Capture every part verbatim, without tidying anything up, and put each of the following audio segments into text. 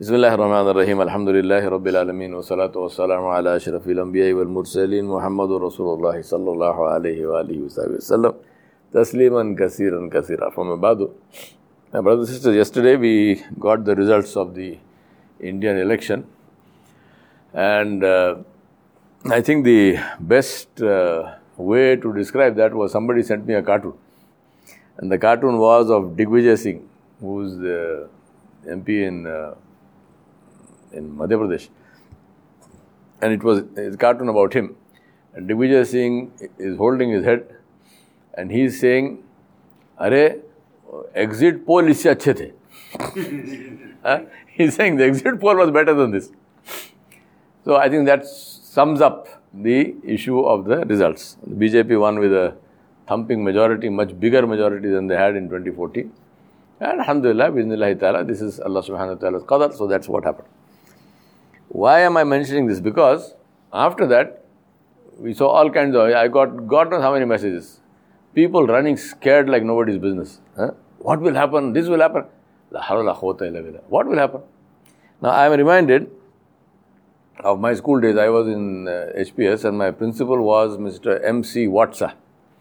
Bismillahir Rahmanir Rahim. Alhamdulillahi Rabbil Alameen. Wa salatu wa salamu ala ashrafil anbiya wal mursaleen. Muhammadur Rasulullah sallallahu alayhi wa alihi wa sallam. Tasliman kasiran kasira. From Abadu. My brothers and sisters, yesterday we got the results of the Indian election. And uh, I think the best uh, way to describe that was somebody sent me a cartoon. And the cartoon was of Digvijay Singh, who is the M P in uh, in Madhya Pradesh. And it was a cartoon about him. And Digvijay Singh is holding his head and he is saying, Are, exit poll isse achhe the. huh? He's saying the exit poll was better than this. So I think that sums up the issue of the results. The B J P won with a thumping majority, much bigger majority than they had in twenty fourteen. And alhamdulillah, bismillahi ta'ala, this is Allah subhanahu wa ta'ala's qadar, so that's what happened. Why am I mentioning this? Because after that, we saw all kinds of, I got God knows how many messages. People running scared like nobody's business. Huh? What will happen? This will happen. What will happen? Now I am reminded of my school days. I was in uh, H P S and my principal was Mister M C Watsa.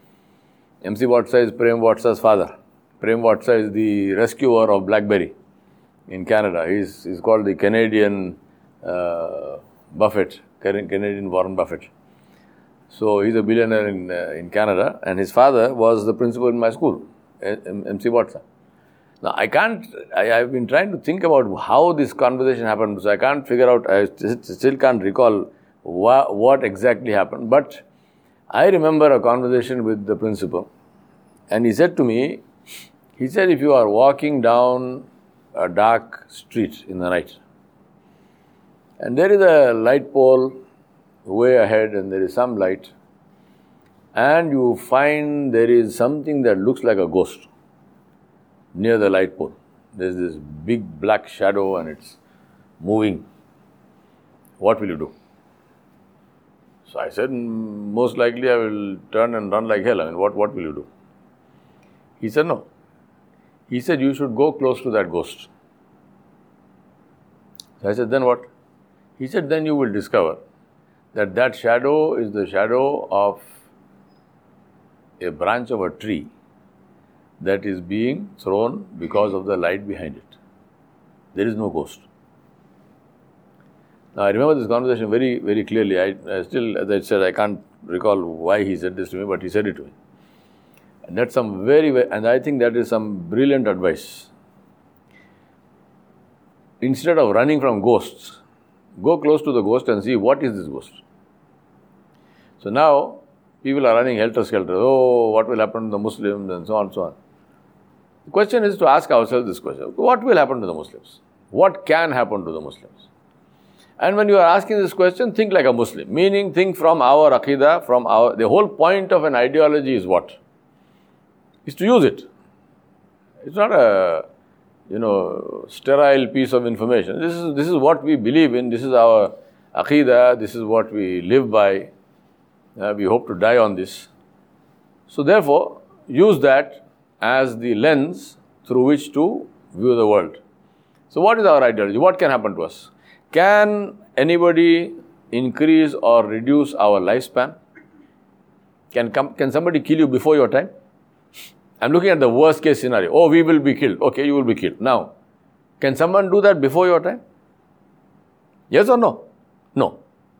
M C Watsa is Prem Watsa's father. Prem Watsa is the rescuer of BlackBerry in Canada. He's, he's called the Canadian uh, Buffett, Canadian Warren Buffett. So he's a billionaire in, uh, in Canada, and his father was the principal in my school, M C Watsa. Now I can't, I, I've been trying to think about how this conversation happened, so I can't figure out, I still can't recall wha- what exactly happened, but I remember a conversation with the principal, and he said to me, he said, if you are walking down a dark street in the night, and there is a light pole way ahead and there is some light, and you find there is something that looks like a ghost near the light pole. There's this big black shadow and it's moving. What will you do? So I said, most likely I will turn and run like hell. I mean, what, what will you do? He said, no. He said, you should go close to that ghost. So I said, then what? He said, then you will discover that that shadow is the shadow of a branch of a tree that is being thrown because of the light behind it. There is no ghost. Now, I remember this conversation very, very clearly. I, I still, as I said, I can't recall why he said this to me, but he said it to me. And that's some very, very, and I think that is some brilliant advice. Instead of running from ghosts, go close to the ghost and see what is this ghost. So now, people are running helter-skelter. Oh, what will happen to the Muslims and so on and so on. The question is to ask ourselves this question. What will happen to the Muslims? What can happen to the Muslims? And when you are asking this question, think like a Muslim. Meaning, think from our aqidah, from our... The whole point of an ideology is what? Is to use it. It's not a, you know, sterile piece of information. This is, this is what we believe in. This is our aqidah. This is what we live by. Uh, we hope to die on this. So therefore, use that as the lens through which to view the world. So what is our ideology? What can happen to us? Can anybody increase or reduce our lifespan? Can, come, can somebody kill you before your time? I'm looking at the worst case scenario. Oh, we will be killed. Okay, you will be killed. Now, can someone do that before your time? Yes or no? No.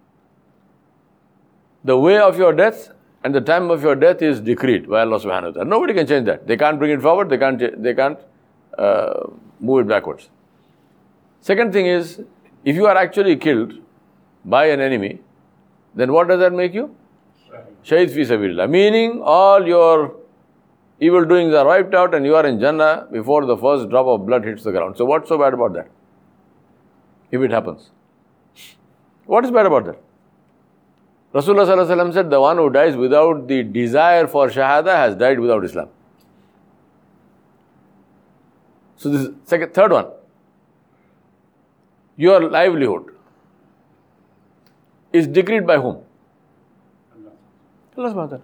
The way of your death and the time of your death is decreed by Allah subhanahu wa ta'ala. Nobody can change that. They can't bring it forward, they can't, they can't uh, move it backwards. Second thing is, if you are actually killed by an enemy, then what does that make you? Shaheed fi sabilillah. Meaning all your evil doings are wiped out and you are in Jannah before the first drop of blood hits the ground. So what's so bad about that? If it happens. What is bad about that? Rasulullah sallallahu alaihi wasallam said, the one who dies without the desire for shahada has died without Islam. So this is second, third one. Your livelihood is decreed by whom? Allah subhanahu wa ta'ala.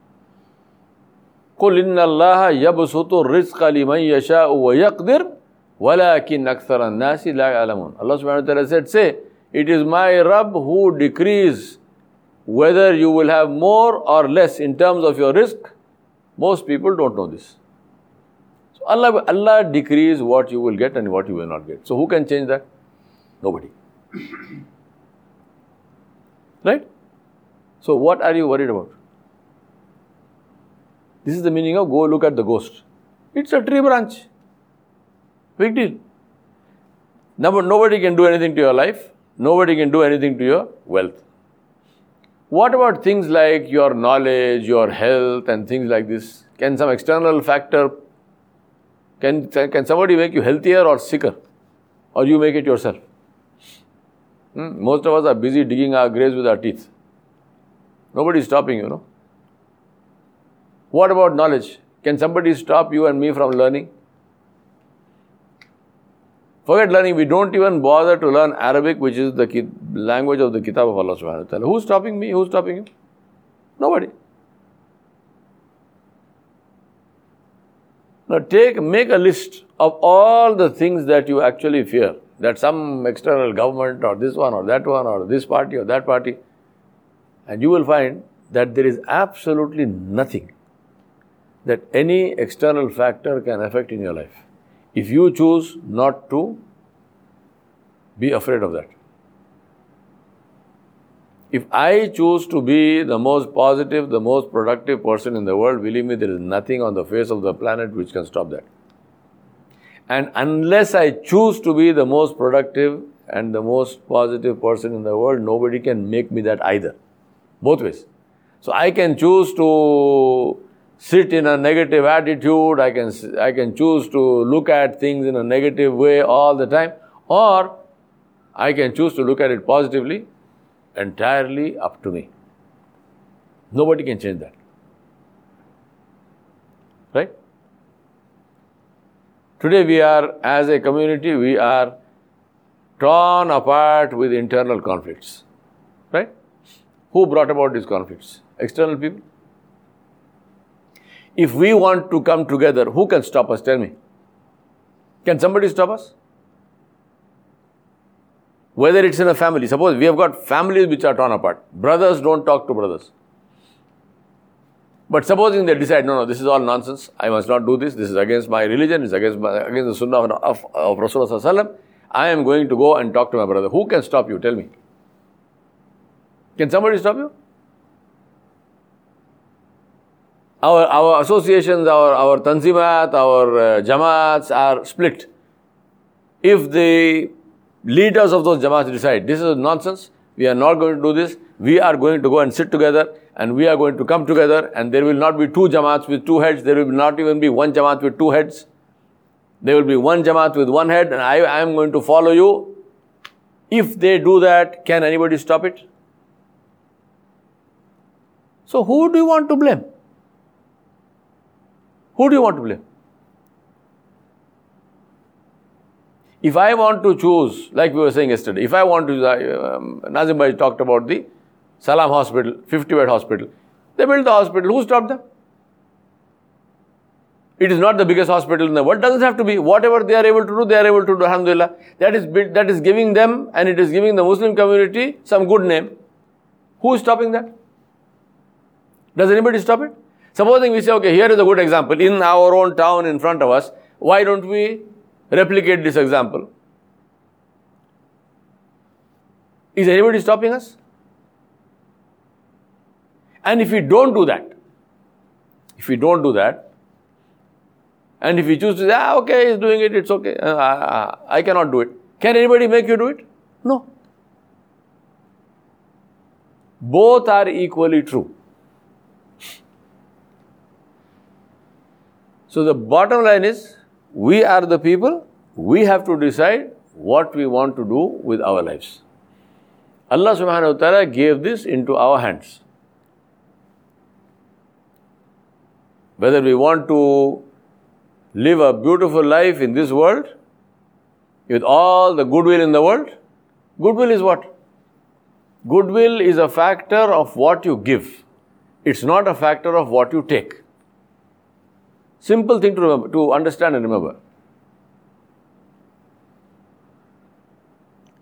قُلْ إِنَّ اللَّهَ يَبْسُطُ الرِّزْقَ لِمَنْ يَشَاءُ وَيَقْدِرُ وَلَكِنْ أَكْثَرَ النَّاسِ لَا يَعْلَمُونَ. Allah subhanahu wa ta'ala said, say, it is my Rabb who decrees whether you will have more or less in terms of your risk. Most people don't know this. So Allah, Allah decrees what you will get and what you will not get. So who can change that? Nobody. Right? So what are you worried about? This is the meaning of go look at the ghost. It's a tree branch. Big deal. Now, nobody can do anything to your life. Nobody can do anything to your wealth. What about things like your knowledge, your health and things like this? Can some external factor, can, can somebody make you healthier or sicker? Or you make it yourself? Hmm? Most of us are busy digging our graves with our teeth. Nobody is stopping you, no? What about knowledge? Can somebody stop you and me from learning? Forget learning, we don't even bother to learn Arabic, which is the ki- language of the Kitab of Allah subhanahu wa ta'ala. Who's stopping me? Who's stopping you? Nobody. Now take, make a list of all the things that you actually fear. That some external government or this one or that one or this party or that party. And you will find that there is absolutely nothing that any external factor can affect in your life. If you choose not to be afraid of that. If I choose to be the most positive, the most productive person in the world, believe me, there is nothing on the face of the planet which can stop that. And unless I choose to be the most productive and the most positive person in the world, nobody can make me that either. Both ways. So I can choose to sit in a negative attitude, I can, I can choose to look at things in a negative way all the time, or I can choose to look at it positively, entirely up to me. Nobody can change that. Right? Today we are, as a community, we are torn apart with internal conflicts. Right? Who brought about these conflicts? External people. If we want to come together, who can stop us? Tell me. Can somebody stop us? Whether it's in a family. Suppose we have got families which are torn apart. Brothers don't talk to brothers. But supposing they decide, no, no, this is all nonsense. I must not do this. This is against my religion. It's against, my, against the sunnah of, of, of Rasulullah sallallahu alaihi wasallam. I am going to go and talk to my brother. Who can stop you? Tell me. Can somebody stop you? Our, our associations, our, our tanzimat, our uh, jamaats are split. If the leaders of those jamaats decide, this is nonsense, we are not going to do this, we are going to go and sit together and we are going to come together and there will not be two jamaats with two heads, there will not even be one jamaat with two heads. There will be one jamaat with one head and I, I am going to follow you. If they do that, can anybody stop it? So who do you want to blame? Who do you want to blame? If I want to choose, like we were saying yesterday, if I want to, um, Nazim Bhai talked about the Salam Hospital, fifty-bed hospital. They built the hospital. Who stopped them? It is not the biggest hospital in the world. It doesn't have to be. Whatever they are able to do, they are able to do. Alhamdulillah. That is, that is giving them and it is giving the Muslim community some good name. Who is stopping that? Does anybody stop it? Supposing we say, okay, here is a good example. In our own town in front of us, why don't we replicate this example? Is anybody stopping us? And if we don't do that, if we don't do that, and if we choose to say, ah, okay, he's doing it, it's okay, uh, I, I cannot do it. Can anybody make you do it? No. Both are equally true. So the bottom line is, we are the people, we have to decide what we want to do with our lives. Allah subhanahu wa ta'ala gave this into our hands. Whether we want to live a beautiful life in this world, with all the goodwill in the world, goodwill is what? Goodwill is a factor of what you give. It's not a factor of what you take. Simple thing to remember, to understand and remember.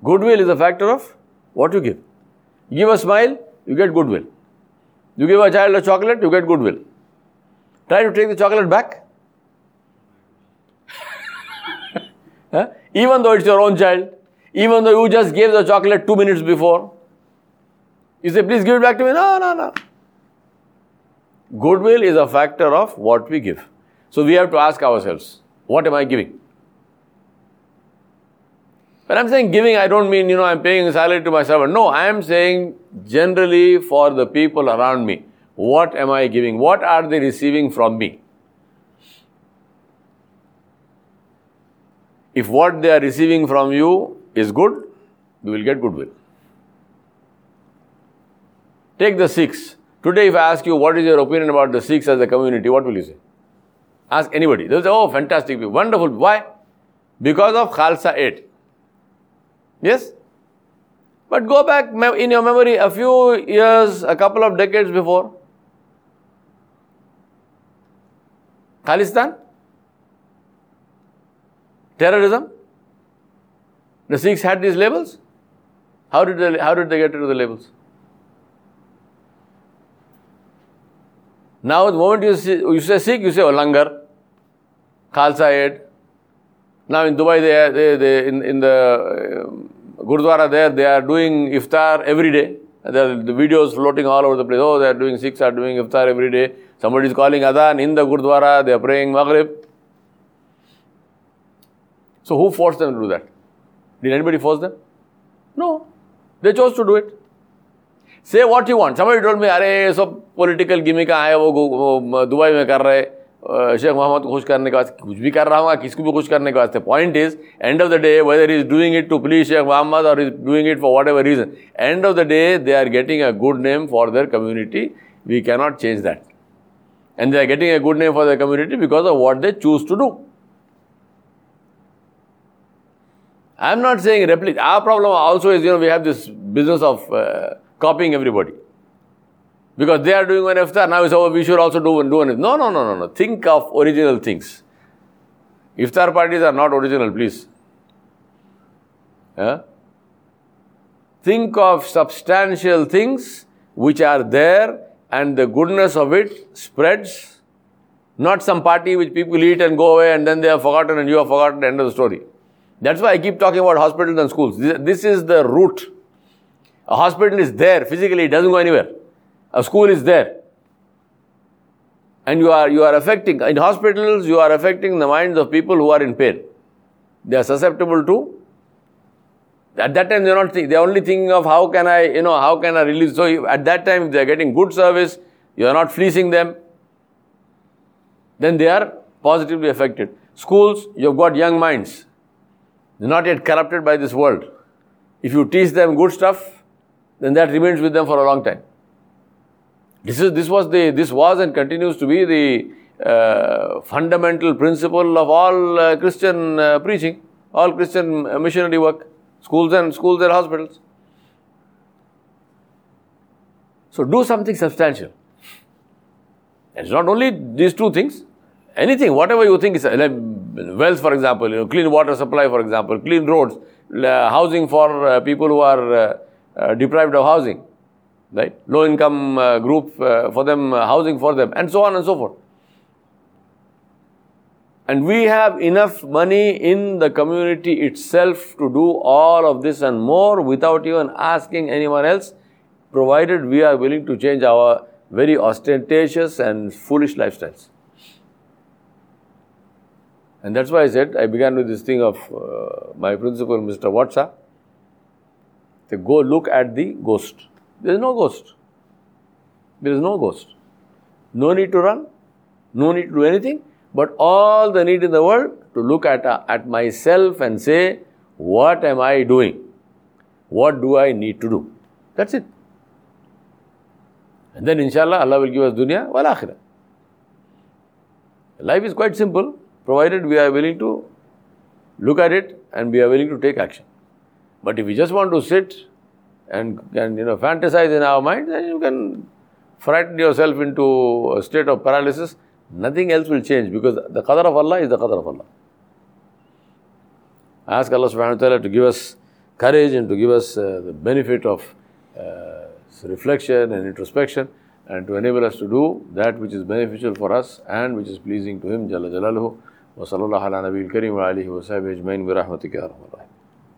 Goodwill is a factor of what you give. You give a smile, you get goodwill. You give a child a chocolate, you get goodwill. Try to take the chocolate back. Huh? Even though it's your own child, even though you just gave the chocolate two minutes before, you say, please give it back to me. No, no, no. Goodwill is a factor of what we give. So we have to ask ourselves, what am I giving? When I'm saying giving, I don't mean, you know, I'm paying a salary to my servant. No, I am saying generally for the people around me. What am I giving? What are they receiving from me? If what they are receiving from you is good, you will get goodwill. Take the Sikhs. Today if I ask you what is your opinion about the Sikhs as a community, what will you say? Ask anybody. They'll say, oh, fantastic, wonderful. Why? Because of Khalsa eight. Yes? But go back in your memory a few years, a couple of decades before. Khalistan? Terrorism? The Sikhs had these labels? How did they, how did they get rid of the labels? Now the moment you, see, you say Sikh, you say oh, Langar, Khalsa Aid. Now in Dubai, they, are, they, they in, in the uh, Gurdwara there, they are doing iftar every day. There are the videos floating all over the place. Oh, they are doing, Sikhs are doing iftar every day. Somebody is calling Adhan in the Gurdwara, they are praying Maghrib. So who forced them to do that? Did anybody force them? No. They chose to do it. Say what you want. Somebody told me, अरे सब political gimmick है वो Dubai में कर रहे शेख मोहम्मद को खुश करने के वास्ते कुछ भी कर रहा हूँ किसको भी खुश करने के वास्ते. Point is, end of the day, whether he is doing it to please Sheikh Mohammed or he is doing it for whatever reason, end of the day, they are getting a good name for their community. We cannot change that. And they are getting a good name for their community because of what they choose to do. I am not saying replicate. Our problem also is, you know, we have this business of uh, copying everybody. Because they are doing one iftar, now it's over, we should also do, do one. No, no, no, no, no. Think of original things. Iftar parties are not original, please. Yeah? Think of substantial things which are there and the goodness of it spreads. Not some party which people eat and go away and then they are forgotten and you are forgotten, end of the story. That's why I keep talking about hospitals and schools. This, this is the root. A hospital is there physically, it doesn't go anywhere. A school is there. And you are, you are affecting, in hospitals, you are affecting the minds of people who are in pain. They are susceptible to, at that time they are not thinking, they are only thinking of how can I, you know, how can I release. So at that time, if they are getting good service, you are not fleecing them, then they are positively affected. Schools, you have got young minds. They are not yet corrupted by this world. If you teach them good stuff, then that remains with them for a long time. This is this was the this was and continues to be the uh, fundamental principle of all uh, Christian uh, preaching, all Christian uh, missionary work, schools and schools and hospitals. So do something substantial. It's not only these two things. Anything, whatever you think is like wealth, for example, you know, clean water supply, for example, clean roads, uh, housing for uh, people who are uh, uh, deprived of housing. Right? Low income uh, group uh, for them, uh, housing for them, and so on and so forth. And we have enough money in the community itself to do all of this and more without even asking anyone else, provided we are willing to change our very ostentatious and foolish lifestyles. And that's why I said, I began with this thing of uh, my principal, Mister Watsa. They go look at the ghost. There is no ghost. There is no ghost. No need to run. No need to do anything. But all the need in the world to look at, uh, at myself and say, what am I doing? What do I need to do? That's it. And then inshallah, Allah will give us dunya wal akhirah. Life is quite simple, provided we are willing to look at it and we are willing to take action. But if we just want to sit and, and you know, fantasize in our mind, then you can frighten yourself into a state of paralysis. Nothing else will change because the qadar of Allah is the qadar of Allah. I ask Allah subhanahu wa ta'ala to give us courage and to give us uh, the benefit of uh, reflection and introspection, and to enable us to do that which is beneficial for us and which is pleasing to Him, Jalla Jalaluhu. Wa sallallahu ala nabiyil kareem wa alihi wa sahbihi ajmain bi rahmatika ya arhamar rahimin.